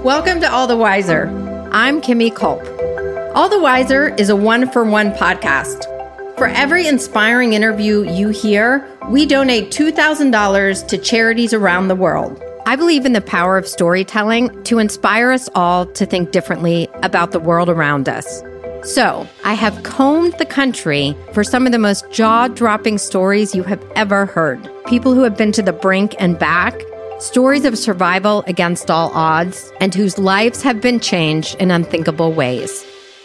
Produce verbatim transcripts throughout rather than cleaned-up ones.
Welcome to All the Wiser. I'm Kimmy Culp. All the Wiser is a one-for-one podcast. For every inspiring interview you hear, we donate two thousand dollars to charities around the world. I believe in the power of storytelling to inspire us all to think differently about the world around us. So, I have combed the country for some of the most jaw-dropping stories you have ever heard. People who have been to the brink and back, stories of survival against all odds, and whose lives have been changed in unthinkable ways.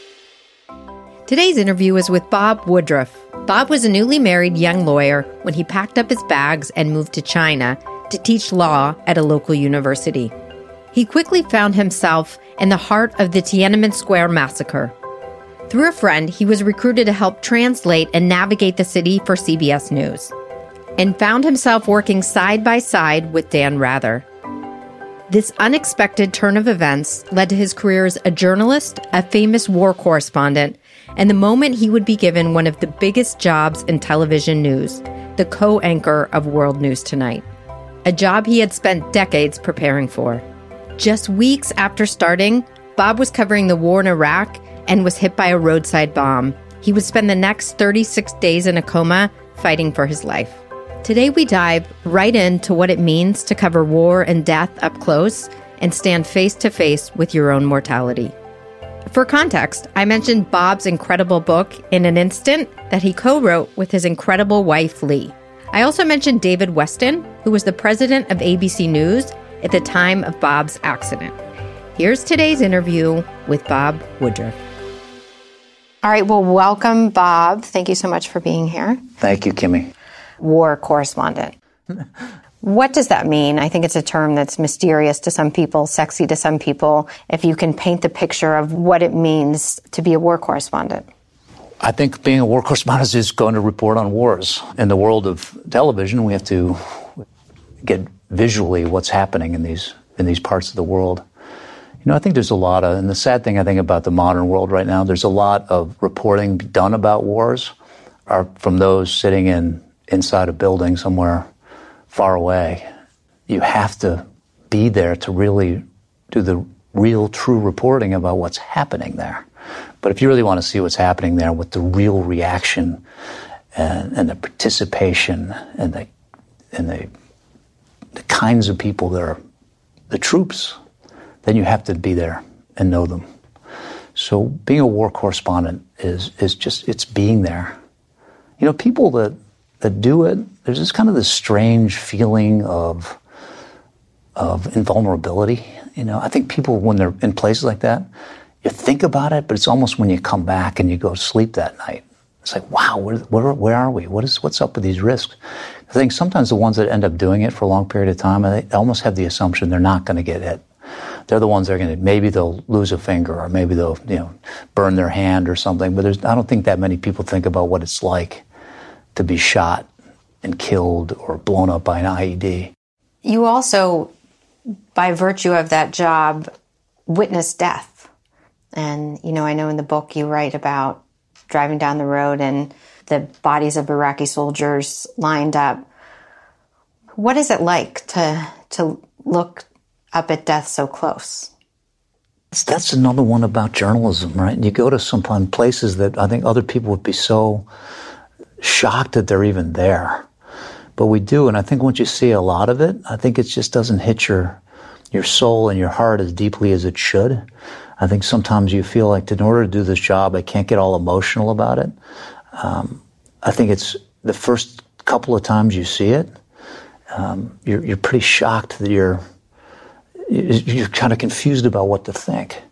Today's interview is with Bob Woodruff. Bob was a newly married young lawyer when he packed up his bags and moved to China to teach law at a local university. He quickly found himself in the heart of the Tiananmen Square massacre. Through a friend, he was recruited to help translate and navigate the city for C B S News, and found himself working side by side with Dan Rather. This unexpected turn of events led to his career as a journalist, a famous war correspondent, and the moment he would be given one of the biggest jobs in television news, the co-anchor of World News Tonight, a job he had spent decades preparing for. Just weeks after starting, Bob was covering the war in Iraq and was hit by a roadside bomb. He would spend the next thirty-six days in a coma fighting for his life. Today we dive right into what it means to cover war and death up close and stand face to face with your own mortality. For context, I mentioned Bob's incredible book, In an Instant, that he co-wrote with his incredible wife, Lee. I also mentioned David Weston, who was the president of A B C News at the time of Bob's accident. Here's today's interview with Bob Woodruff. All right, well, welcome, Bob. Thank you so much for being here. Thank you, Kimmy. War correspondent. What does that mean? I think it's a term that's mysterious to some people, sexy to some people. If you can paint the picture of what it means to be a war correspondent. I think being a war correspondent is going to report on wars. In the world of television, we have to get visually what's happening in these in these parts of the world. You know, I think there's a lot of, and the sad thing I think about the modern world right now, there's a lot of reporting done about wars are from those sitting in inside a building somewhere far away. You have to be there to really do the real, true reporting about what's happening there. But if you really want to see what's happening there with the real reaction and, and the participation and the and the the kinds of people that are the troops, then you have to be there and know them. So being a war correspondent is is just, it's being there. You know, people that that do it, there's this kind of this strange feeling of of invulnerability. You know, I think people, when they're in places like that, you think about it, but it's almost when you come back and you go to sleep that night. It's like, wow, where, where, where are we? What is, what's up with these risks? I think sometimes the ones that end up doing it for a long period of time, they almost have the assumption they're not going to get hit. They're the ones that are going to, maybe they'll lose a finger or maybe they'll, you know, burn their hand or something. But there's, I don't think that many people think about what it's like to be shot and killed or blown up by an I E D. You also, by virtue of that job, witnessed death. And, you know, I know in the book you write about driving down the road and the bodies of Iraqi soldiers lined up. What is it like to to look up at death so close? That's another one about journalism, right? You go to some places that I think other people would be so shocked that they're even there. But we do, and I think once you see a lot of it, I think it just doesn't hit your your soul and your heart as deeply as it should. I think sometimes you feel like, in order to do this job, I can't get all emotional about it. Um, I think it's the first couple of times you see it, um, you're, you're pretty shocked that you're you're kind of confused about what to think.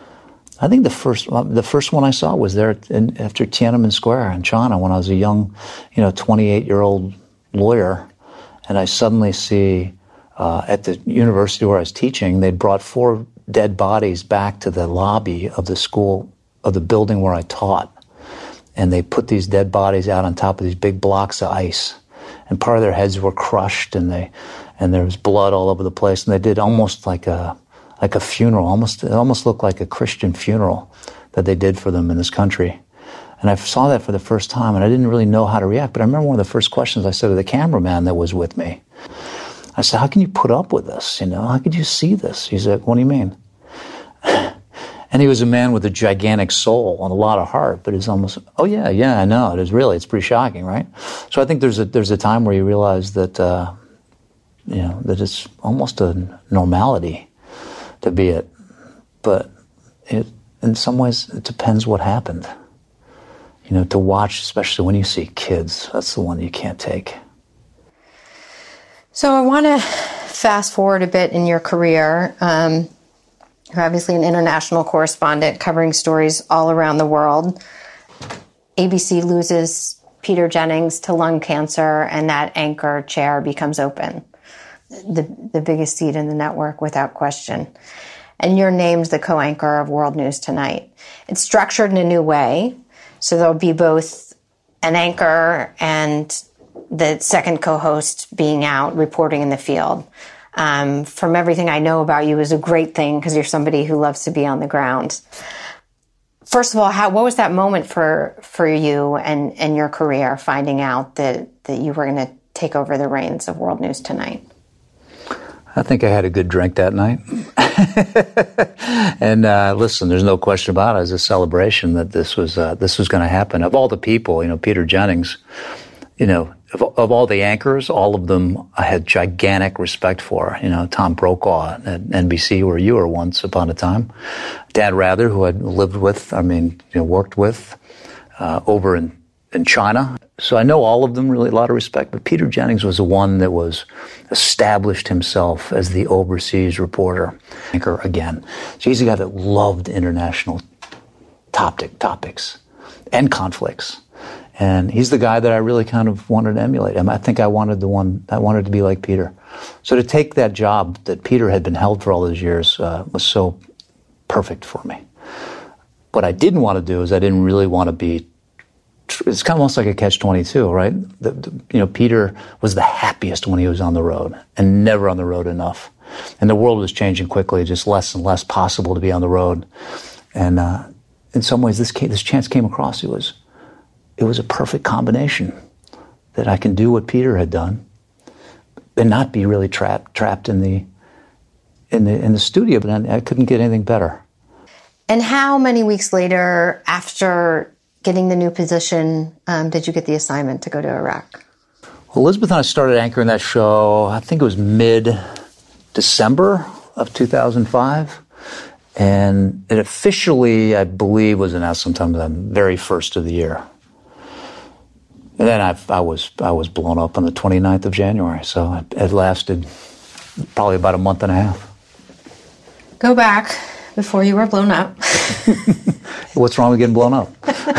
I think the first the first one I saw was there in, after Tiananmen Square in China when I was a young, you know, twenty-eight-year-old lawyer, and I suddenly see uh, at the university where I was teaching, they'd brought four dead bodies back to the lobby of the school, of the building where I taught, and they put these dead bodies out on top of these big blocks of ice, and part of their heads were crushed, and they and there was blood all over the place, and they did almost like a like a funeral, almost it almost looked like a Christian funeral that they did for them in this country. And I saw that for the first time, and I didn't really know how to react. But I remember one of the first questions I said to the cameraman that was with me. I said, "How can you put up with this? You know, how could you see this?" He said, "What do you mean?" And he was a man with a gigantic soul and a lot of heart, but it's almost, oh yeah, yeah, I know, it is really, it's pretty shocking, right? So I think there's a, there's a time where you realize that, uh, you know, that it's almost a normality to be it. But it, in some ways, it depends what happened. You know, to watch, especially when you see kids, that's the one you can't take. So I want to fast forward a bit in your career. Um, you're obviously an international correspondent covering stories all around the world. A B C loses Peter Jennings to lung cancer, and that anchor chair becomes open. The, the biggest seat in the network, without question. And you're named the co-anchor of World News Tonight. It's structured in a new way, so there'll be both an anchor and the second co-host being out reporting in the field. Um, from everything I know about you, is a great thing because you're somebody who loves to be on the ground. First of all, how, what was that moment for for you and, and your career, finding out that, that you were going to take over the reins of World News Tonight? I think I had a good drink that night. And uh, listen, there's no question about it. It was a celebration that this was uh, this was going to happen. Of all the people, you know, Peter Jennings, you know, of, of all the anchors, all of them I had gigantic respect for. You know, Tom Brokaw at N B C, where you were once upon a time. Dan Rather, who I'd lived with, I mean, you know, worked with uh, over in, in China. So I know all of them, really a lot of respect, but Peter Jennings was the one that was established himself as the overseas reporter, anchor again. So he's a guy that loved international topic, topics and conflicts. And he's the guy that I really kind of wanted to emulate. I think I wanted the one, I wanted to be like Peter. So to take that job that Peter had been held for all those years uh, was so perfect for me. What I didn't want to do is I didn't really want to be, it's kind of almost like a catch twenty-two, right? The, the, you know, Peter was the happiest when he was on the road and never on the road enough. And the world was changing quickly, just less and less possible to be on the road. And uh, in some ways, this came, this chance came across. It was, it was a perfect combination that I can do what Peter had done and not be really trapped trapped in the in the in the studio. But I, I couldn't get anything better. And how many weeks later, after getting the new position, um, did you get the assignment to go to Iraq? Well, Elizabeth and I started anchoring that show, I think it was mid-December of two thousand five. And it officially, I believe, was announced sometime the very first of the year. And then I, I was I was blown up on the twenty-ninth of January. So it, it lasted probably about a month and a half. Go back before you were blown up. What's wrong with getting blown up?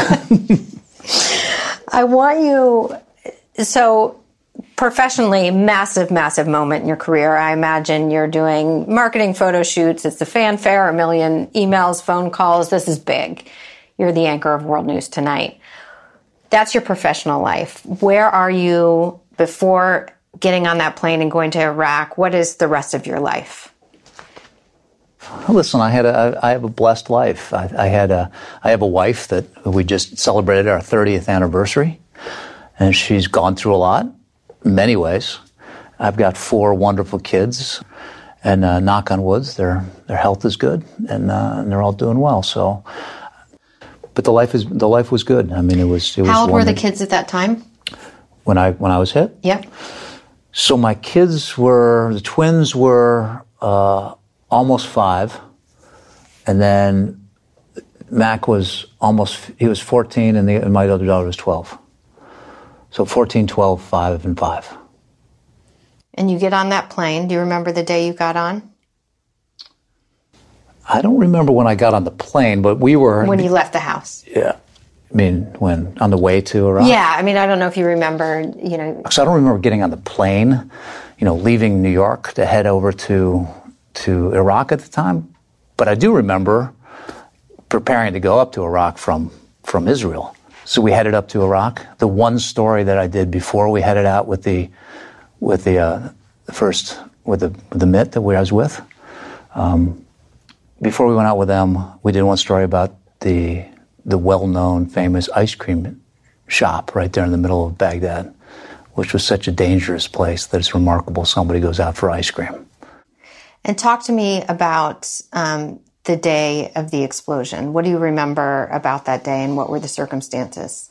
I want you, so professionally, massive, massive moment in your career. I imagine you're doing marketing photo shoots. It's the fanfare, a million emails, phone calls. This is big. You're the anchor of World News Tonight. That's your professional life. Where are you before getting on that plane and going to Iraq? What is the rest of your life? Listen, I had a, I have a blessed life. I, I had a, I have a wife that we just celebrated our thirtieth anniversary, and she's gone through a lot, in many ways. I've got four wonderful kids, and uh, knock on wood, their their health is good, and, uh, and they're all doing well. So, but the life is the life was good. I mean, it was. It was How old were the that, kids at that time? When I when I was hit? Yeah. So my kids were the twins were. Uh, Almost five, and then Mac was almost, he was fourteen, and, the, and my other daughter was twelve. So fourteen, twelve, five, and five. And you get on that plane. Do you remember the day you got on? I don't remember when I got on the plane, but we were... When you left the house. Yeah. I mean, when, on the way to Iraq? Yeah, I mean, I don't know if you remember, you know... So I don't remember getting on the plane, you know, leaving New York to head over to... to Iraq at the time, but I do remember preparing to go up to Iraq from, from Israel. So we headed up to Iraq. The one story that I did before we headed out with the with the, uh, the first with the the M I T that we, I was with, um, before we went out with them, we did one story about the the well-known, famous ice cream shop right there in the middle of Baghdad, which was such a dangerous place that it's remarkable somebody goes out for ice cream. And talk to me about um, the day of the explosion? What do you remember about that day, and what were the circumstances?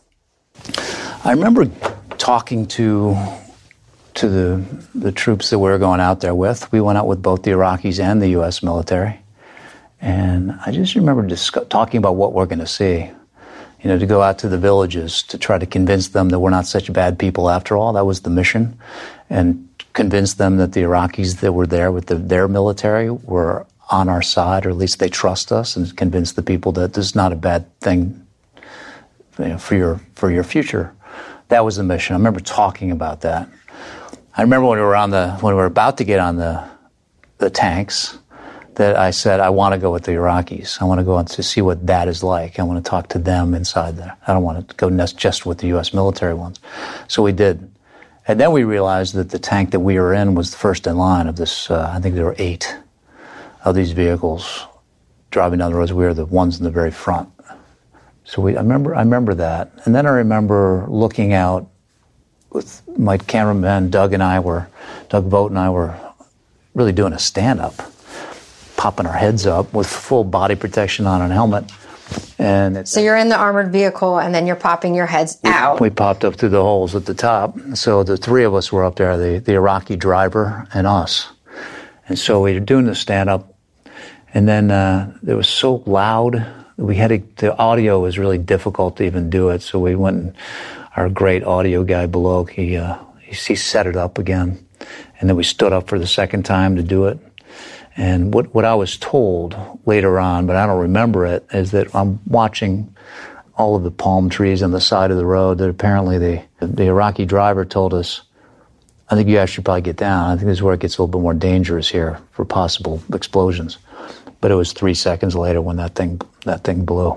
I remember talking to to the the troops that we were going out there with. We went out with both the Iraqis and the U S military. And I just remember discuss, talking about what we're going to see. You know, to go out to the villages to try to convince them that we're not such bad people after all. That was the mission. And convince them that the Iraqis that were there with the, their military were on our side, or at least they trust us, and convince the people that this is not a bad thing, you know, for your for your future. That was the mission. I remember talking about that. I remember when we were on the when we were about to get on the the tanks, that I said, I want to go with the Iraqis. I want to go on to see what that is like. I want to talk to them inside there. I don't want to go just with the U S military ones. So we did. And then we realized that the tank that we were in was the first in line of this, uh, I think there were eight of these vehicles driving down the roads. We were the ones in the very front. So we, I remember, I remember that. And then I remember looking out with my cameraman, Doug and I were, Doug Vogt and I were really doing a stand-up, popping our heads up with full body protection on and a helmet. And it, so you're in the armored vehicle, and then you're popping your heads out. We popped up through the holes at the top. So the three of us were up there, the, the Iraqi driver and us. And so we were doing the stand-up, and then uh, it was so loud. We had to, the audio was really difficult to even do it. So we went, and our great audio guy below, he, uh, he, he set it up again. And then we stood up for the second time to do it. And what, what I was told later on, but I don't remember it, is that I'm watching all of the palm trees on the side of the road, that apparently the, the Iraqi driver told us, I think you guys should probably get down. I think this is where it gets a little bit more dangerous here for possible explosions. But it was three seconds later when that thing, that thing blew.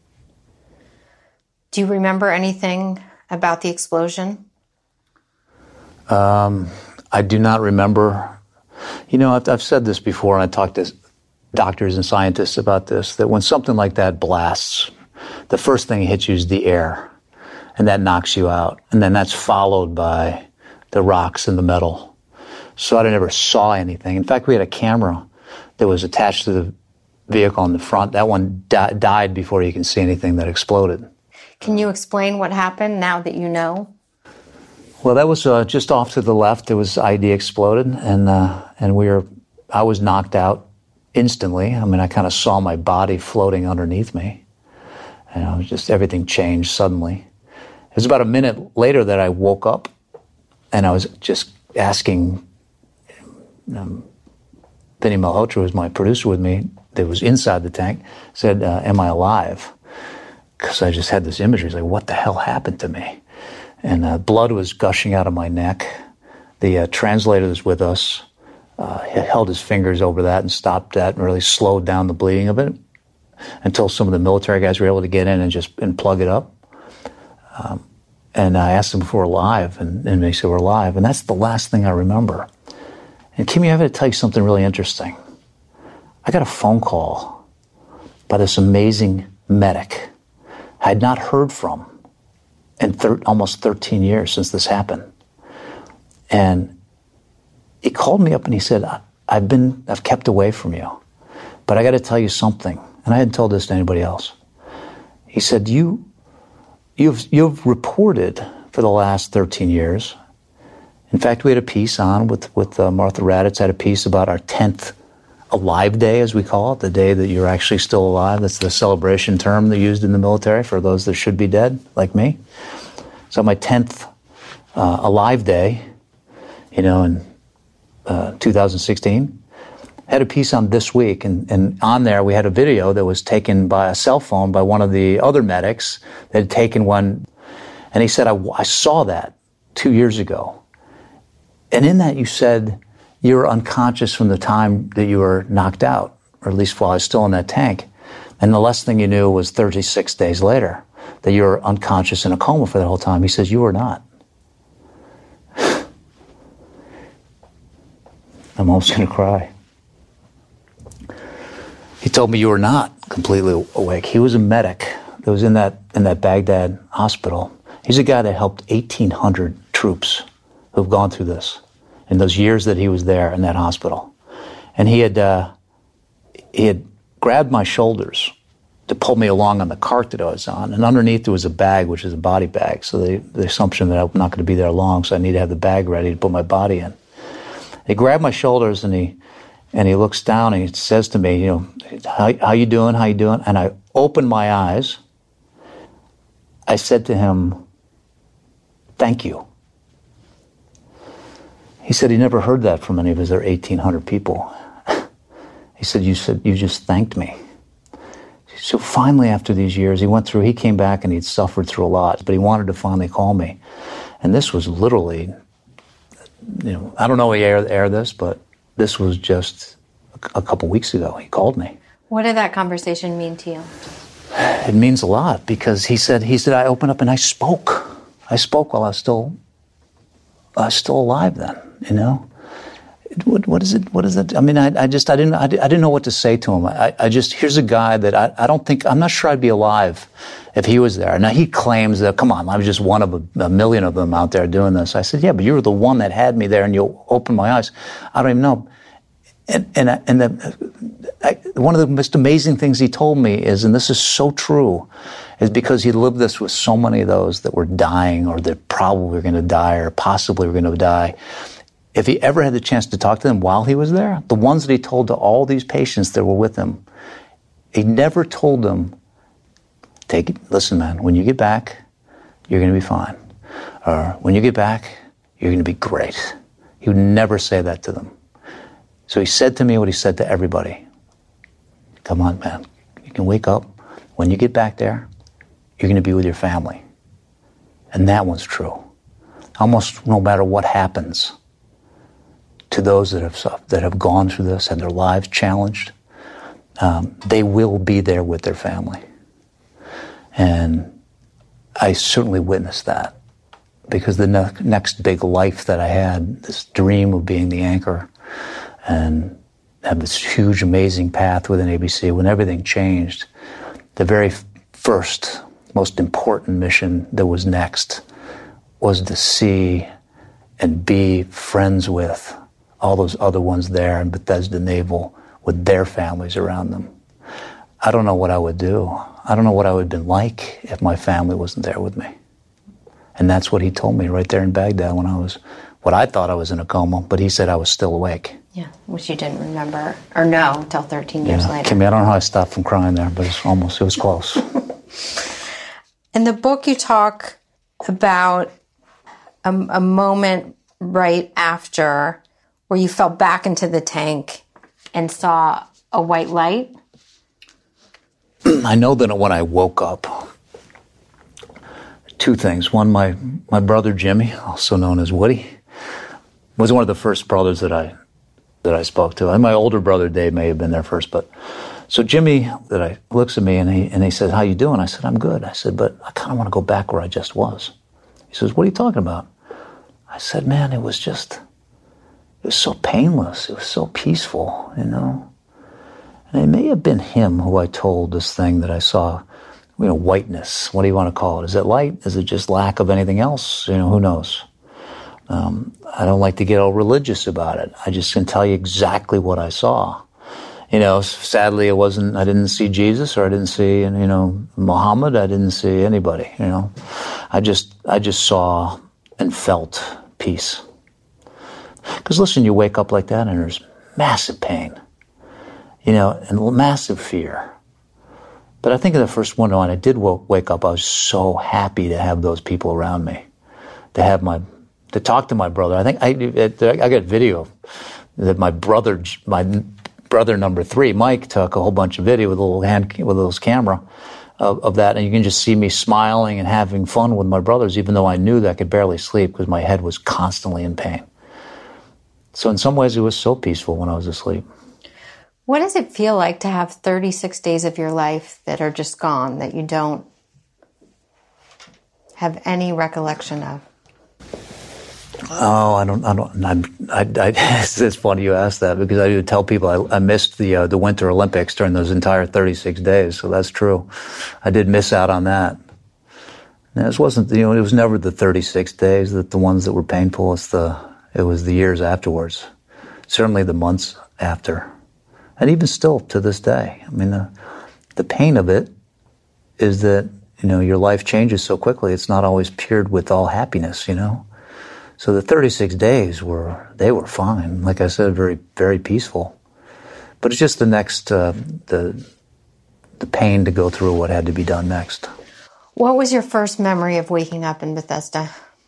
Do you remember anything about the explosion? Um, I do not remember. You know, I've, I've said this before, and I talked to doctors and scientists about this, that when something like that blasts, the first thing that hits you is the air, and that knocks you out. And then that's followed by the rocks and the metal. So I never saw anything. In fact, we had a camera that was attached to the vehicle in the front. That one di- died before you can see anything that exploded. Can you explain what happened now that you know? Well, that was uh, just off to the left. It was I D exploded, and uh, and we were. I was knocked out instantly. I mean, I kind of saw my body floating underneath me, and it was just everything changed suddenly. It was about a minute later that I woke up, and I was just asking um, Vinny Malhotra, who was my producer with me, that was inside the tank, said, uh, "Am I alive?" Because I just had this imagery. It's like, what the hell happened to me? And uh, blood was gushing out of my neck. The uh, translator was with us. Uh, he held his fingers over that and stopped that and really slowed down the bleeding of it until some of the military guys were able to get in and just and plug it up. Um, and I asked them if we're alive, and, and they said we're alive. And that's the last thing I remember. And Kimmy, I have to tell you something really interesting. I got a phone call by this amazing medic I had not heard from in thir- almost thirteen years since this happened. And he called me up and he said, I've been, I've kept away from you, but I got to tell you something. And I hadn't told this to anybody else. He said, you, you've, you've reported for the last thirteen years. In fact, we had a piece on with, with uh, Martha Raddatz had a piece about our tenth Alive Day, as we call it, the day that you're actually still alive. That's the celebration term they used in the military for those that should be dead, like me. So my tenth uh, Alive Day, you know, in uh, two thousand sixteen, had a piece on This Week, and, and on there we had a video that was taken by a cell phone by one of the other medics that had taken one, and he said, I, I saw that two years ago. And in that you said you were unconscious from the time that you were knocked out, or at least while I was still in that tank. And the last thing you knew was thirty-six days later that you were unconscious in a coma for the whole time. He says, you were not. I'm almost going to cry. He told me you were not completely awake. He was a medic that was in that in that Baghdad hospital. He's a guy that helped eighteen hundred troops who've gone through this in those years that he was there in that hospital. And he had uh, he had grabbed my shoulders to pull me along on the cart that I was on. And underneath there was a bag, which is a body bag. So the, the assumption that I'm not going to be there long, so I need to have the bag ready to put my body in. He grabbed my shoulders and he and he looks down and he says to me, you know, how, how you doing, how you doing? And I opened my eyes. I said to him, thank you. He said he never heard that from any of his other eighteen hundred people. He said, you said, you just thanked me. So finally, after these years, he went through, he came back and he'd suffered through a lot, but he wanted to finally call me. And this was literally, you know, I don't know he aired, aired this, but this was just a, a couple weeks ago. He called me. What did that conversation mean to you? It means a lot because he said, he said, I opened up and I spoke. I spoke while I was still, I was still alive then, you know? What, what is it? What is it? I mean, I, I just, I didn't, I, I didn't know what to say to him. I, I just, here's a guy that I, I don't think, I'm not sure I'd be alive if he was there. Now he claims that, come on, I was just one of a, a million of them out there doing this. I said, yeah, but you were the one that had me there and you opened my eyes. I don't even know. And, and, and the, I, one of the most amazing things he told me is, and this is so true, is because he lived this with so many of those that were dying or that probably were going to die or possibly were going to die. If he ever had the chance to talk to them while he was there, the ones that he told to all these patients that were with him, he never told them, take it, listen, man, when you get back, you're going to be fine. Or when you get back, you're going to be great. He would never say that to them. So he said to me what he said to everybody. Come on, man, you can wake up. When you get back there, you're going to be with your family. And that one's true. Almost no matter what happens, to those that have that have gone through this, had their lives challenged, um, they will be there with their family. And I certainly witnessed that because the ne- next big life that I had, this dream of being the anchor and have this huge, amazing path within A B C, when everything changed, the very first, most important mission that was next was to see and be friends with all those other ones there in Bethesda Naval with their families around them. I don't know what I would do. I don't know what I would have been like if my family wasn't there with me. And that's what he told me right there in Baghdad when I was, what I thought I was in a coma, but he said I was still awake. Yeah, which you didn't remember or know until thirteen years yeah. later. Kimmy, I don't know how I stopped from crying there, but it's almost, it was close. In the book, you talk about a, a moment right after where you fell back into the tank and saw a white light? I know that when I woke up, two things. One, my, my brother Jimmy, also known as Woody, was one of the first brothers that I that I spoke to. And my older brother Dave may have been there first, but so Jimmy that I looks at me and he and he says, "How you doing?" I said, "I'm good." I said, "But I kind of want to go back where I just was." He says, "What are you talking about?" I said, "Man, it was just, it was so painless. It was so peaceful, you know." And it may have been him who I told this thing that I saw, you know, whiteness. What do you want to call it? Is it light? Is it just lack of anything else? You know, who knows? Um, I don't like to get all religious about it. I just can tell you exactly what I saw. You know, sadly, it wasn't, I didn't see Jesus or I didn't see, you know, Muhammad. I didn't see anybody, you know. I just, I just saw and felt peace. Because listen, you wake up like that and there's massive pain, you know, and massive fear. But I think in the first one, when I did wake up, I was so happy to have those people around me, to have my, to talk to my brother. I think I, I got video that my brother, my brother number three, Mike, took a whole bunch of video with a little hand, with a little camera of, of that, and you can just see me smiling and having fun with my brothers, even though I knew that I could barely sleep because my head was constantly in pain. So in some ways, it was so peaceful when I was asleep. What does it feel like to have thirty-six days of your life that are just gone, that you don't have any recollection of? Oh, I don't, I don't, I'm, I, I, it's funny you ask that because I do tell people I, I missed the, uh, the Winter Olympics during those entire thirty-six days. So that's true. I did miss out on that. And this wasn't, you know, it was never the thirty-six days that the ones that were painful. It's the, it was the years afterwards. Certainly the months after. And even still to this day, I mean, the, the pain of it is that, you know, your life changes so quickly. It's not always paired with all happiness, you know. So the thirty-six days were, they were fine. Like I said, very, very peaceful. But it's just the next, uh, the, the pain to go through what had to be done next. What was your first memory of waking up in Bethesda?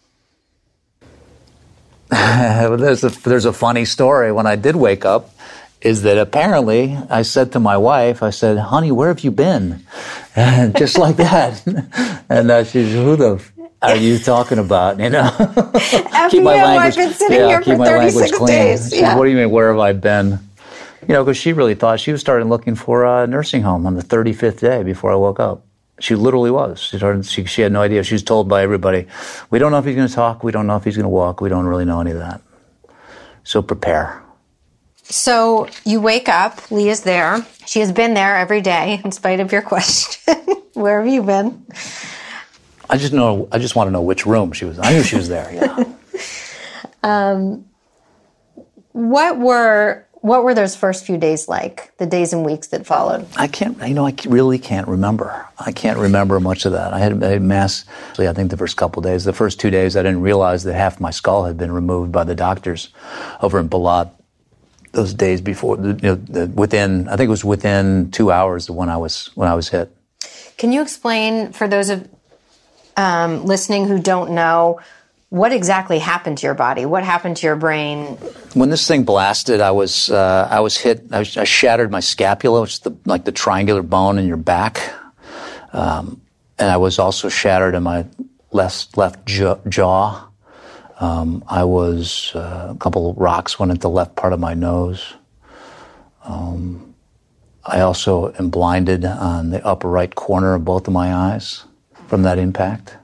there's a, there's a funny story. When I did wake up, is that apparently I said to my wife, I said, honey, where have you been? And just like that. And uh, she's, who the f- are you talking about? You know, keep my language, I've been sitting yeah, here keep for my thirty-six language clean. days. She Yeah. said, what do you mean, where have I been? You know, because she really thought she was starting looking for a nursing home on the thirty-fifth day before I woke up. She literally was. She started. She, she had no idea. She was told by everybody, we don't know if he's going to talk. We don't know if he's going to walk. We don't really know any of that. So prepare. So you wake up, Leah's there. She has been there every day in spite of your question. Where have you been? I just know, I just want to know which room she was in. I knew she was there, yeah. um, what were, what were those first few days like, the days and weeks that followed? I can't, you know, I really can't remember. I can't remember much of that. I had, I had mass, I think the first couple of days, the first two days, I didn't realize that half my skull had been removed by the doctors over in Balad. Those days before, you know, the, within, I think it was within two hours when I was when I was hit. Can you explain for those of um, listening who don't know what exactly happened to your body? What happened to your brain? When this thing blasted, I was uh, I was hit. I, was, I shattered my scapula, which is the, like the triangular bone in your back, um, and I was also shattered in my left left jaw. Um, I was, uh, a couple of rocks went into the left part of my nose. Um, I also am blinded on the upper right corner of both of my eyes from that impact.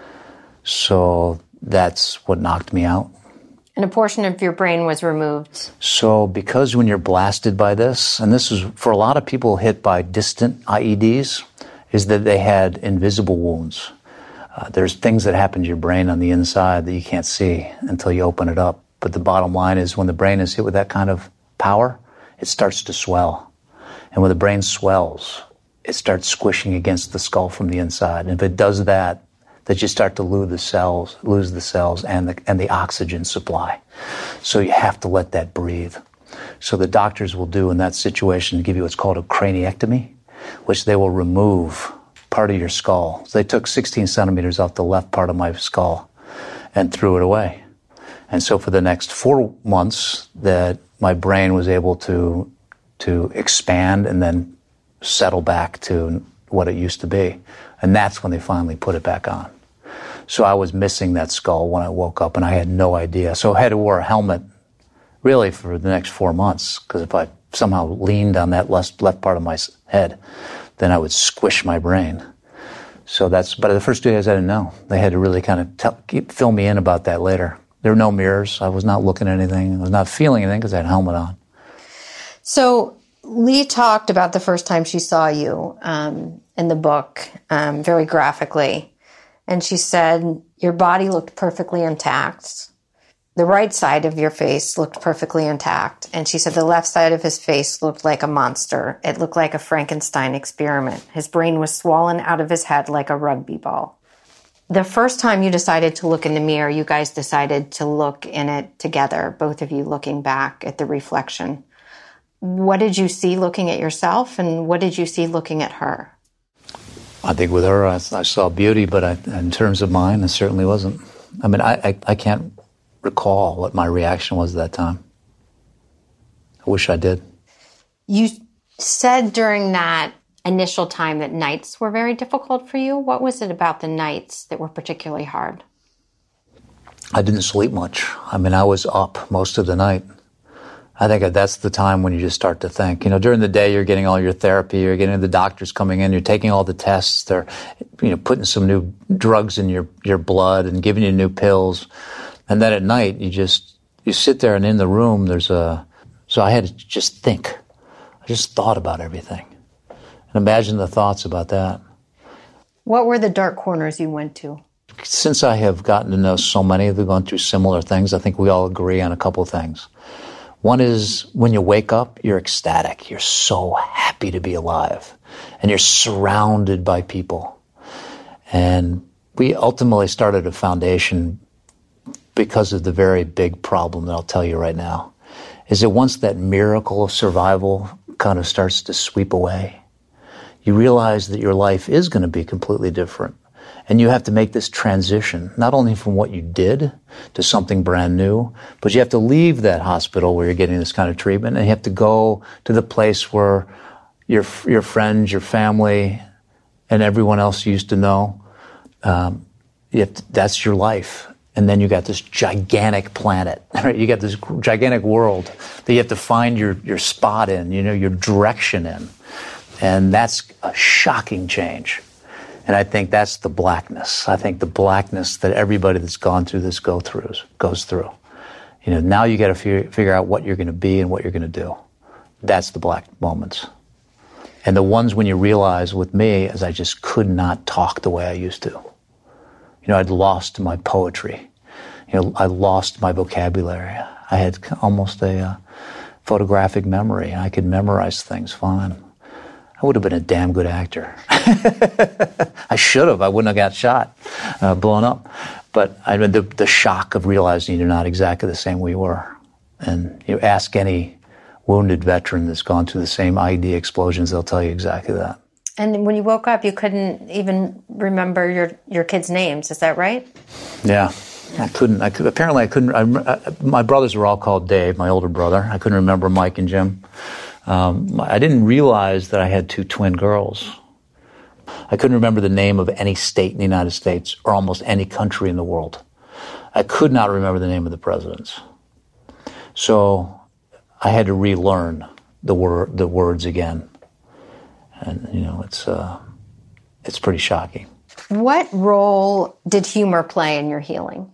So that's what knocked me out. And a portion of your brain was removed. So because when you're blasted by this, and this is for a lot of people hit by distant I E Ds, is that they had invisible wounds. Uh, there's things that happen to your brain on the inside that you can't see until you open it up. But the bottom line is when the brain is hit with that kind of power, it starts to swell. And when the brain swells, it starts squishing against the skull from the inside. And if it does that, that you start to lose the cells, lose the cells and the, and the oxygen supply. So you have to let that breathe. So the doctors will do in that situation give you what's called a craniectomy, which they will remove part of your skull. So they took sixteen centimeters off the left part of my skull and threw it away. And so for the next four months that my brain was able to to expand and then settle back to what it used to be. And that's when they finally put it back on. So I was missing that skull when I woke up and I had no idea. So I had to wear a helmet really for the next four months because if I somehow leaned on that left, left part of my head, then I would squish my brain. So that's, but the first two days I didn't know. They had to really kind of tell, keep, fill me in about that later. There were no mirrors. I was not looking at anything. I was not feeling anything because I had a helmet on. So Lee talked about the first time she saw you um, in the book um, very graphically. And she said, your body looked perfectly intact. The right side of your face looked perfectly intact. And she said the left side of his face looked like a monster. It looked like a Frankenstein experiment. His brain was swollen out of his head like a rugby ball. The first time you decided to look in the mirror, you guys decided to look in it together, both of you looking back at the reflection. What did you see looking at yourself, and what did you see looking at her? I think with her, I, I saw beauty, but I, in terms of mine, it certainly wasn't. I mean, I, I, I can't recall what my reaction was at that time. I wish I did. You said during that initial time that nights were very difficult for you. What was it about the nights that were particularly hard? I didn't sleep much. I mean, I was up most of the night. I think that's the time when you just start to think. You know, during the day, you're getting all your therapy, you're getting the doctors coming in, you're taking all the tests, they're, you know, putting some new drugs in your, your blood and giving you new pills. And then at night, you just, you sit there and in the room, there's a, so I had to just think. I just thought about everything. And imagine the thoughts about that. What were the dark corners you went to? Since I have gotten to know so many of them, gone through similar things, I think we all agree on a couple of things. One is when you wake up, you're ecstatic. You're so happy to be alive. And you're surrounded by people. And we ultimately started a foundation because of the very big problem that I'll tell you right now, is that once that miracle of survival kind of starts to sweep away, you realize that your life is going to be completely different. And you have to make this transition, not only from what you did to something brand new, but you have to leave that hospital where you're getting this kind of treatment, and you have to go to the place where your your friends, your family, and everyone else you used to know, um, you have to, that's your life. And then you got this gigantic planet, right? You got this gigantic world that you have to find your, your spot in, you know, your direction in. And that's a shocking change. And I think that's the blackness. I think the blackness that everybody that's gone through this go through goes through. You know, now you got to figure, figure out what you're going to be and what you're going to do. That's the black moments. And the ones when you realize with me is I just could not talk the way I used to. You know, I'd lost my poetry. You know, I lost my vocabulary. I had almost a uh, photographic memory. I could memorize things fine. I would have been a damn good actor. I should have. I wouldn't have got shot, uh, blown up. But I mean, the, the shock of realizing you're not exactly the same way you were. And you ask any wounded veteran that's gone through the same I E D explosions, they'll tell you exactly that. And when you woke up, you couldn't even remember your, your kids' names. Is that right? Yeah, I couldn't. I could, apparently, I couldn't. I, I, my brothers were all called Dave, my older brother. I couldn't remember Mike and Jim. Um, I didn't realize that I had two twin girls. I couldn't remember the name of any state in the United States or almost any country in the world. I could not remember the name of the presidents. So I had to relearn the word, the words again. And, you know, it's uh, it's pretty shocking. What role did humor play in your healing?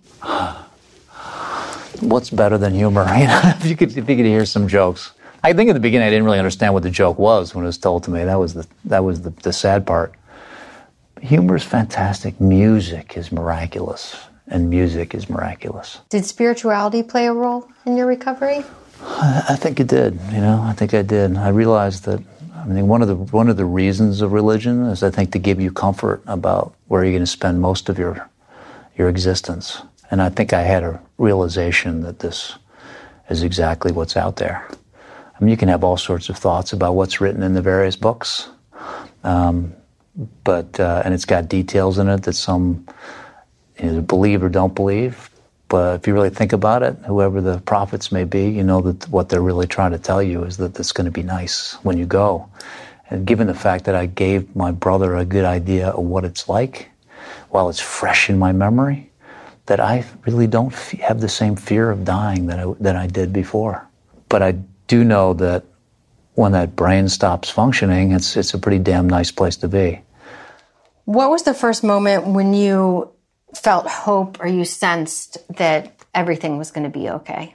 What's better than humor? You know, if you could, if you could hear some jokes. I think at the beginning I didn't really understand what the joke was when it was told to me. That was the that was the, the sad part. Humor is fantastic. Music is miraculous, and music is miraculous. Did spirituality play a role in your recovery? I, I think it did. You know, I think I did. I realized that. I mean, one of the one of the reasons of religion is, I think, to give you comfort about where you're going to spend most of your your existence. And I think I had a realization that this is exactly what's out there. I mean, you can have all sorts of thoughts about what's written in the various books, um, but uh, and it's got details in it that some either believe or don't believe. But if you really think about it, whoever the prophets may be, you know that what they're really trying to tell you is that it's going to be nice when you go. And given the fact that I gave my brother a good idea of what it's like, while it's fresh in my memory, that I really don't f- have the same fear of dying that I, that I did before. But I do know that when that brain stops functioning, it's it's a pretty damn nice place to be. What was the first moment when you felt hope or you sensed that everything was going to be okay?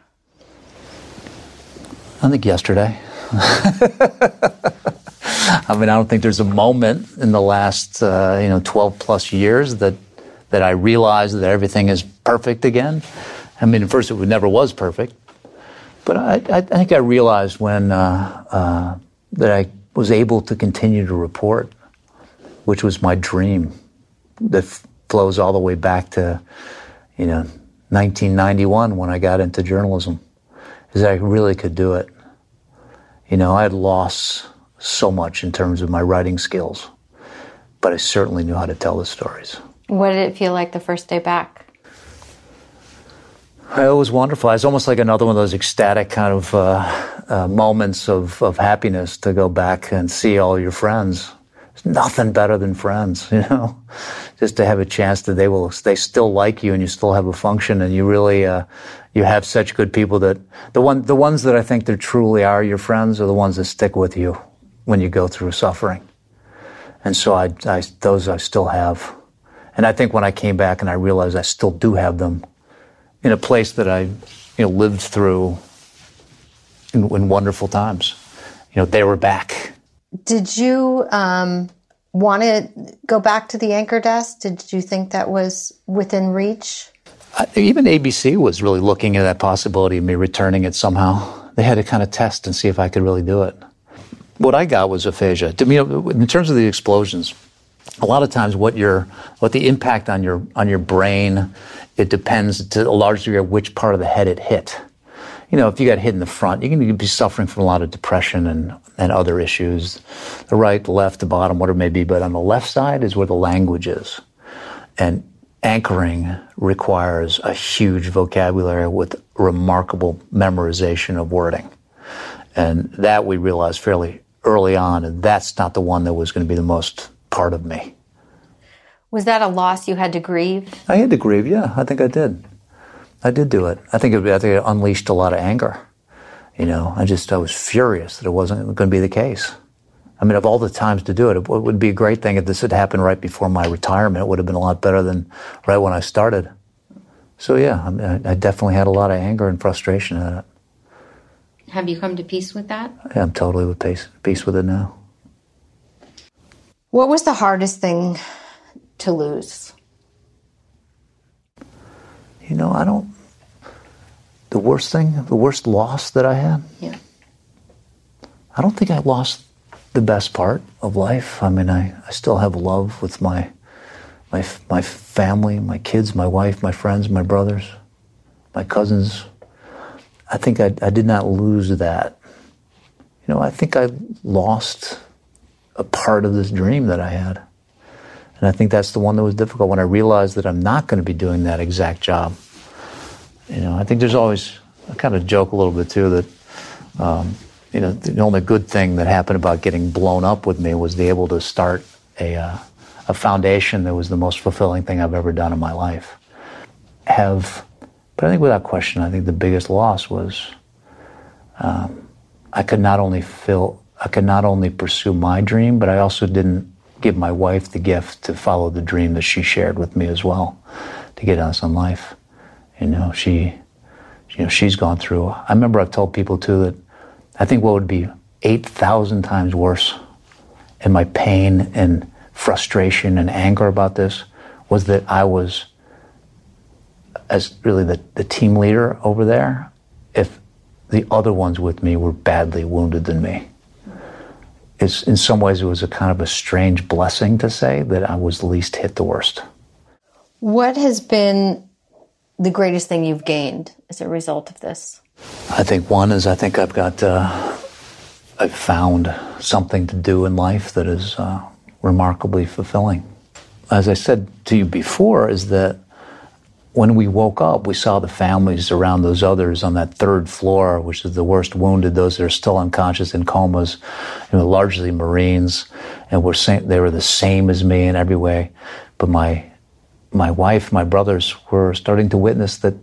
I think yesterday. I mean, I don't think there's a moment in the last, uh, you know, twelve plus years that that I realized that everything is perfect again. I mean, at first it never was perfect. But I, I think I realized when uh, uh, that I was able to continue to report, which was my dream, that f- flows all the way back to, you know, nineteen ninety-one when I got into journalism, is that I really could do it. You know, I had lost so much in terms of my writing skills, but I certainly knew how to tell the stories. What did it feel like the first day back? It was wonderful. It's almost like another one of those ecstatic kind of uh, uh, moments of, of happiness to go back and see all your friends. There's nothing better than friends, you know, just to have a chance that they will, they still like you and you still have a function, and you really, uh, you have such good people that the one, the ones that I think that truly are your friends are the ones that stick with you when you go through suffering. And so I, I those I still have. And I think when I came back and I realized I still do have them, in a place that I, you know, lived through in, in wonderful times. You know, they were back. Did you um, want to go back to the anchor desk? Did you think that was within reach? I, even A B C was really looking at that possibility of me returning it somehow. they had to kind of test and see if I could really do it. What I got was aphasia. To me, in terms of the explosions, a lot of times what your what the impact on your on your brain, it depends to a large degree of which part of the head it hit. You know, if you got hit in the front, you can be suffering from a lot of depression and, and other issues. The right, the left, the bottom, whatever it may be. But on the left side is where the language is. And anchoring requires a huge vocabulary with remarkable memorization of wording. And that we realized fairly early on, and that's not the one that was going to be the most part of me. Was that a loss you had to grieve? I had to grieve, yeah. I think I did. I did do it. I think it, I think it unleashed a lot of anger. You know, I just, I was furious that it wasn't going to be the case. I mean, of all the times to do it, it would be a great thing if this had happened right before my retirement. It would have been a lot better than right when I started. So yeah, I, mean, I definitely had a lot of anger and frustration at it. Have you come to peace with that? Yeah, I'm totally with peace, peace with it now. What was the hardest thing to lose? You know, I don't, the worst thing, the worst loss that I had? Yeah. I don't think I lost the best part of life. I mean, I, I still have love with my, my, my family, my kids, my wife, my friends, my brothers, my cousins. I think I, I did not lose that. You know, I think I lost a part of this dream that I had. And I think that's the one that was difficult when I realized that I'm not going to be doing that exact job. You know, I think there's always, I kind of joke a little bit too that, um, you know, the only good thing that happened about getting blown up with me was to be able to start a, uh, a foundation that was the most fulfilling thing I've ever done in my life. Have, but I think without question, I think the biggest loss was um, I could not only fill, I could not only pursue my dream, but I also didn't give my wife the gift to follow the dream that she shared with me as well, to get us in life. You know, she, you know, she's gone through. I remember I've told people too that I think what would be eight thousand times worse in my pain and frustration and anger about this was that I was, as really the, the team leader over there, if the other ones with me were badly wounded than me. It's, in some ways, it was a kind of a strange blessing to say that I was least hit the worst. What has been the greatest thing you've gained as a result of this? I think one is I think I've got, uh, I've found something to do in life that is uh, remarkably fulfilling. As I said to you before, is that when we woke up, we saw the families around those others on that third floor, which is the worst wounded, those that are still unconscious in comas, you know, largely Marines, and we're same, they were the same as me in every way. But my my wife, my brothers were starting to witness that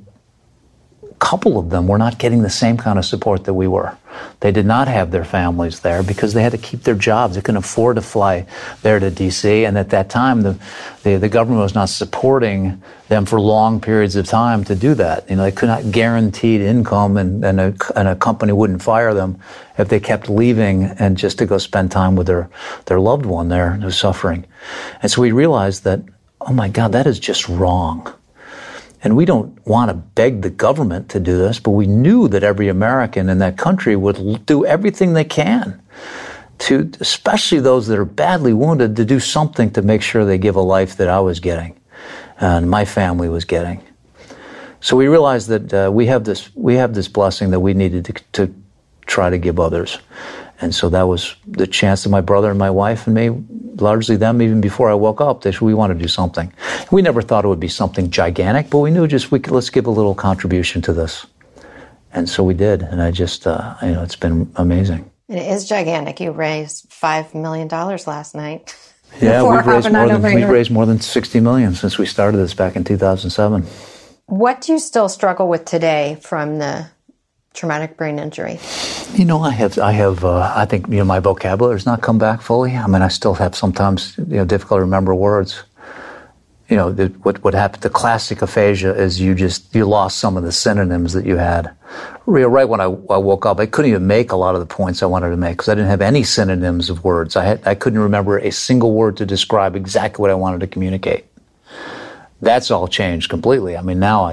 a couple of them were not getting the same kind of support that we were. They did not have their families there because they had to keep their jobs. They couldn't afford to fly there to D C, and at that time, the, the, the government was not supporting them for long periods of time to do that. You know, they could not guaranteed income, and, and, a, and a company wouldn't fire them if they kept leaving and just to go spend time with their, their loved one there who's suffering. And so we realized that, oh my God, that is just wrong. And we don't want to beg the government to do this, but we knew that every American in that country would do everything they can to, especially those that are badly wounded, to do something to make sure they give a life that I was getting and my family was getting. So we realized that uh, we have this we have this blessing that we needed to, to try to give others. And so that was the chance that my brother and my wife and me, largely them, even before I woke up, that we want to do something. We never thought it would be something gigantic, but we knew just we could, let's give a little contribution to this. And so we did. And I just, uh, you know, it's been amazing. It is gigantic. You raised five million dollars last night. Yeah, we've raised more than, we've raised more than sixty million dollars since we started this back in two thousand seven. What do you still struggle with today from the traumatic brain injury? You know, I have, I have, uh, I think, you know, my vocabulary has not come back fully. I mean, I still have sometimes, you know, difficult to remember words. You know, the, what, what happened, the classic aphasia is you just, you lost some of the synonyms that you had. Right when I, I woke up, I couldn't even make a lot of the points I wanted to make because I didn't have any synonyms of words. I had, I couldn't remember a single word to describe exactly what I wanted to communicate. That's all changed completely. I mean, now I,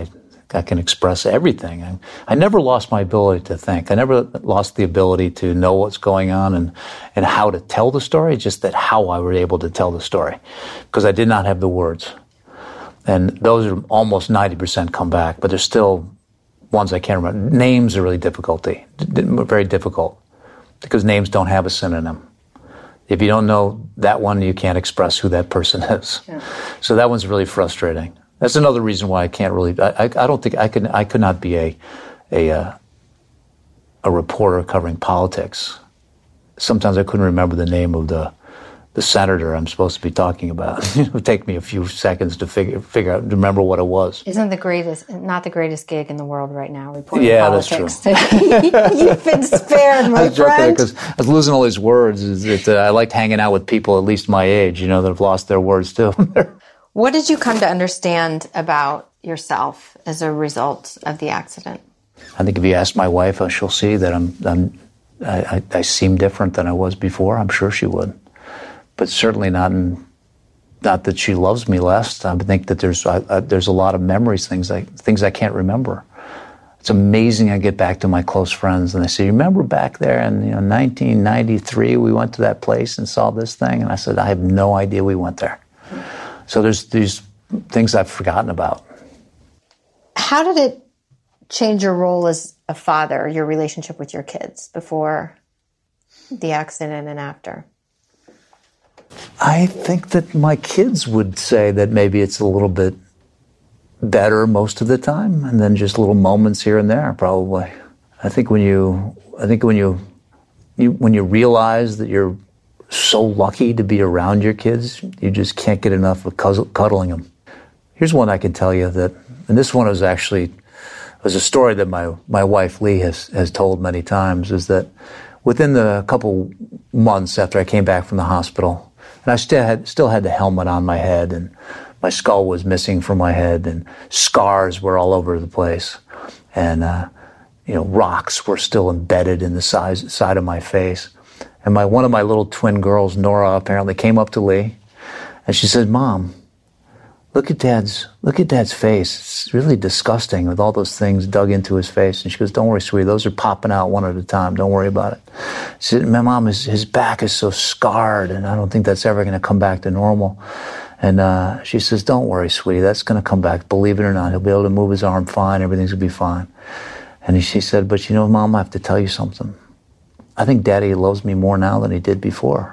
I can express everything. I, I never lost my ability to think. I never lost the ability to know what's going on and, and how to tell the story, just that how I was able to tell the story, because I did not have the words. And those are almost ninety percent come back, but there's still ones I can't remember. Names are really difficulty, very difficult, because names don't have a synonym. If you don't know that one, you can't express who that person is. Yeah. So that one's really frustrating. That's another reason why I can't really. I, I, I don't think I could. I could not be a a uh, a reporter covering politics. Sometimes I couldn't remember the name of the the senator I'm supposed to be talking about. It would take me a few seconds to figure figure out, to remember what it was. Isn't the greatest, not the greatest gig in the world right now, reporting yeah, politics? That's true. You've been spared, my I was friend. Because I was losing all these words. It, uh, I liked hanging out with people at least my age, you know, that have lost their words too. What did you come to understand about yourself as a result of the accident? I think if you ask my wife, she'll see that I'm, I'm I, I, I seem different than I was before. I'm sure she would. But certainly not in, not that she loves me less. I think that there's I, I, there's a lot of memories, things I things I can't remember. It's amazing. I get back to my close friends and they say, "Remember back there in you know nineteen ninety-three, we went to that place and saw this thing?" And I said, "I have no idea we went there." So there's these things I've forgotten about. How did it change your role as a father, your relationship with your kids before the accident and after? I think that my kids would say that maybe it's a little bit better most of the time, and then just little moments here and there, probably. I think when you, I think when you, you when you realize that you're so lucky to be around your kids, you just can't get enough of cuddling them. Here's one I can tell you that, and this one was actually was a story that my my wife Lee has has told many times. Is that within the couple months after I came back from the hospital. And I still had still had the helmet on my head, and my skull was missing from my head, and scars were all over the place, and uh, you know rocks were still embedded in the size, side of my face. And my one of my little twin girls, Nora, apparently came up to Lee, and she said, "Mom, look at Dad's look at Dad's face. It's really disgusting with all those things dug into his face." And she goes, "Don't worry, sweetie. Those are popping out one at a time. Don't worry about it." She said, "My mom, his, his back is so scarred, and I don't think that's ever going to come back to normal." And uh, she says, "Don't worry, sweetie. That's going to come back. Believe it or not, he'll be able to move his arm fine. Everything's going to be fine." And she said, "But you know, Mom, I have to tell you something. I think Daddy loves me more now than he did before."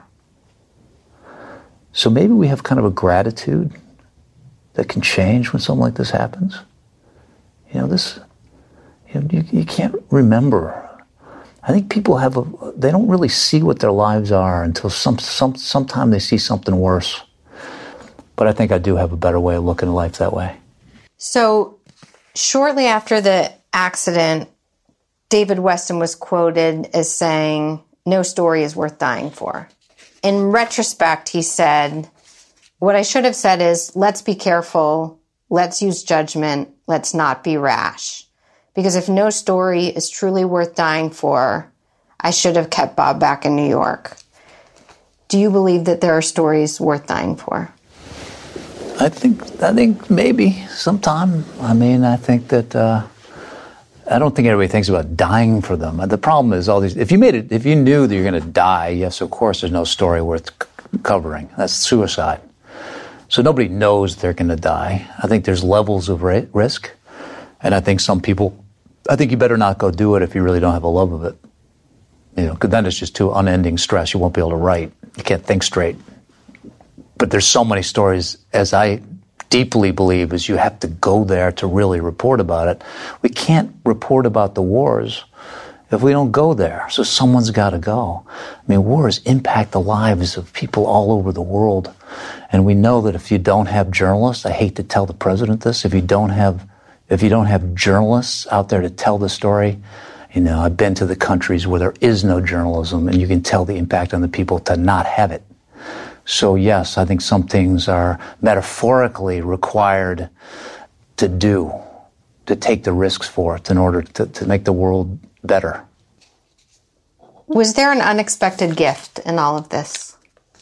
So maybe we have kind of a gratitude that can change when something like this happens. You know, this, you know, you, you can't remember. I think people have a, they don't really see what their lives are until some, some, sometime they see something worse. But I think I do have a better way of looking at life that way. So shortly after the accident, David Weston was quoted as saying, "No story is worth dying for." In retrospect, he said, "What I should have said is, let's be careful, let's use judgment, let's not be rash. Because if no story is truly worth dying for, I should have kept Bob back in New York." Do you believe that there are stories worth dying for? I think, I think maybe sometime. I mean, I think that, uh, I don't think everybody thinks about dying for them. The problem is all these, if you made it, if you knew that you're going to die, yes, of course, there's no story worth c- covering. That's suicide. So nobody knows they're going to die. I think there's levels of ri- risk. And I think some people, I think you better not go do it if you really don't have a love of it. You know, because then it's just too unending stress. You won't be able to write. You can't think straight. But there's so many stories, as I deeply believe, is you have to go there to really report about it. We can't report about the wars if we don't go there. So someone's got to go. I mean, wars impact the lives of people all over the world. And we know that if you don't have journalists, I hate to tell the president this, if you don't have if you don't have journalists out there to tell the story, you know, I've been to the countries where there is no journalism, and you can tell the impact on the people to not have it. So yes, I think some things are metaphorically required to do, to take the risks for it in order to, to make the world better. Was there an unexpected gift in all of this?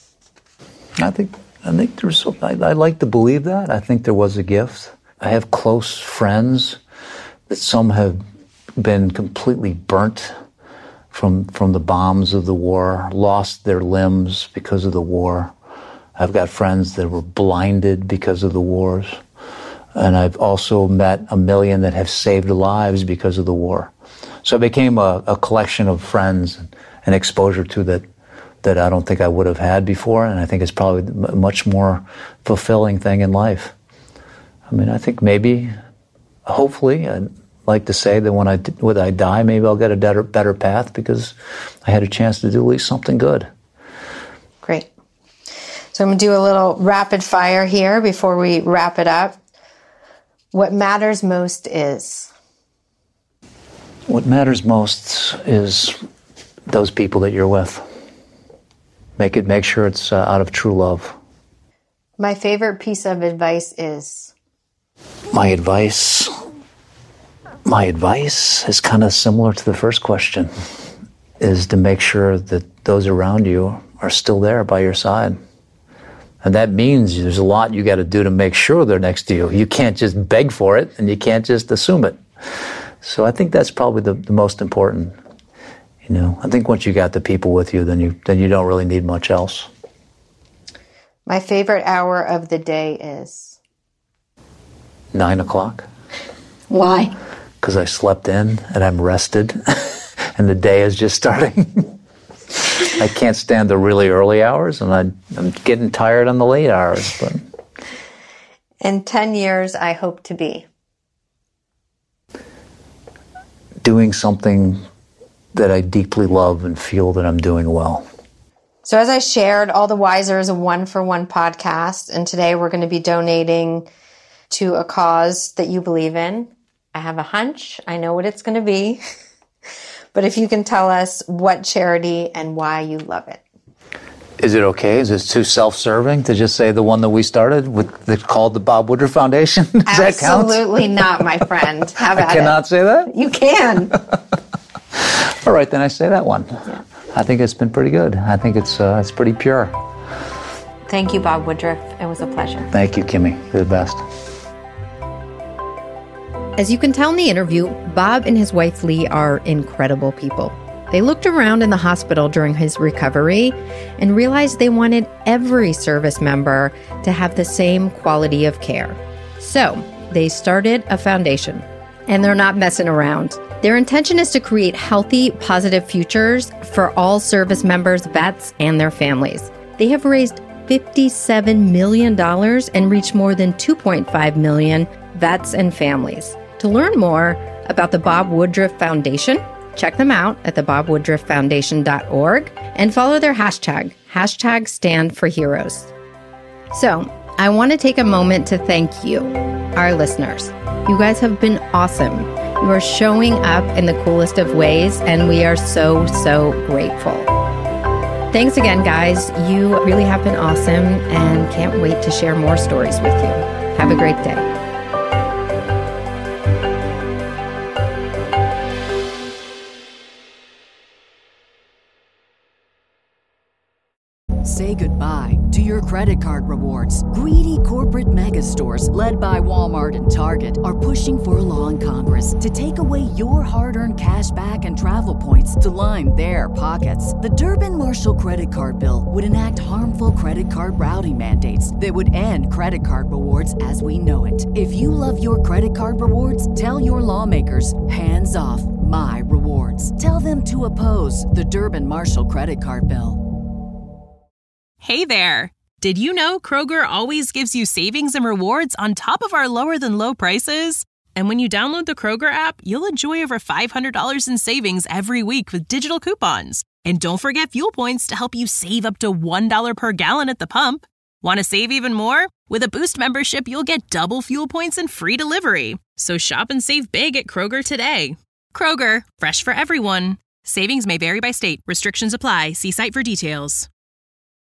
I think I think there's. I, I like to believe that. I think there was a gift. I have close friends that some have been completely burnt from from the bombs of the war, lost their limbs because of the war. I've got friends that were blinded because of the wars. And I've also met a million that have saved lives because of the war. So it became a, a collection of friends and exposure to that that I don't think I would have had before, and I think it's probably a much more fulfilling thing in life. I mean, I think maybe, hopefully, I'd like to say that when I, when I die, maybe I'll get a better, better path because I had a chance to do at least something good. Great. So I'm going to do a little rapid fire here before we wrap it up. What matters most is? What matters most is those people that you're with. Make it. Make sure it's uh, out of true love. My favorite piece of advice is? My advice, my advice is kind of similar to the first question, is to make sure that those around you are still there by your side. And that means there's a lot you got to do to make sure they're next to you. You can't just beg for it, and you can't just assume it. So I think that's probably the, the most important. You know, I think once you got the people with you, then you then you don't really need much else. My favorite hour of the day is? Nine o'clock. Why? Because I slept in and I'm rested, and the day is just starting. I can't stand the really early hours, and I, I'm getting tired on the late hours. But in ten years, I hope to be doing something that I deeply love and feel that I'm doing well. So as I shared, All the Wiser is a one-for-one podcast, and today we're going to be donating to a cause that you believe in. I have a hunch. I know what it's going to be. But if you can tell us what charity and why you love it. Is it okay? Is it too self-serving to just say the one that we started with, that's called the Bob Woodruff Foundation? Does that count? Absolutely not, my friend. How about I cannot it? say that? You can. All right, then I say that one. Yeah. I think it's been pretty good. I think it's uh, it's pretty pure. Thank you, Bob Woodruff. It was a pleasure. Thank you, Kimmy. You're the best. As you can tell in the interview, Bob and his wife Lee are incredible people. They looked around in the hospital during his recovery and realized they wanted every service member to have the same quality of care. So they started a foundation, and they're not messing around. Their intention is to create healthy, positive futures for all service members, vets, and their families. They have raised fifty-seven million dollars and reached more than two point five million vets and families. To learn more about the Bob Woodruff Foundation, check them out at the bob woodruff foundation dot org and follow their hashtag, hashtag Stand for Heroes. So, I want to take a moment to thank you, our listeners. You guys have been awesome. You are showing up in the coolest of ways, and we are so, so grateful. Thanks again, guys. You really have been awesome, and can't wait to share more stories with you. Have a great day. Say goodbye to your credit card rewards. Greedy corporate mega stores, led by Walmart and Target, are pushing for a law in Congress to take away your hard-earned cash back and travel points to line their pockets. The Durbin-Marshall credit card bill would enact harmful credit card routing mandates that would end credit card rewards as we know it. If you love your credit card rewards, tell your lawmakers, hands off my rewards. Tell them to oppose the Durbin-Marshall credit card bill. Hey there! Did you know Kroger always gives you savings and rewards on top of our lower-than-low prices? And when you download the Kroger app, you'll enjoy over five hundred dollars in savings every week with digital coupons. And don't forget fuel points to help you save up to one dollar per gallon at the pump. Want to save even more? With a Boost membership, you'll get double fuel points and free delivery. So shop and save big at Kroger today. Kroger, fresh for everyone. Savings may vary by state. Restrictions apply. See site for details.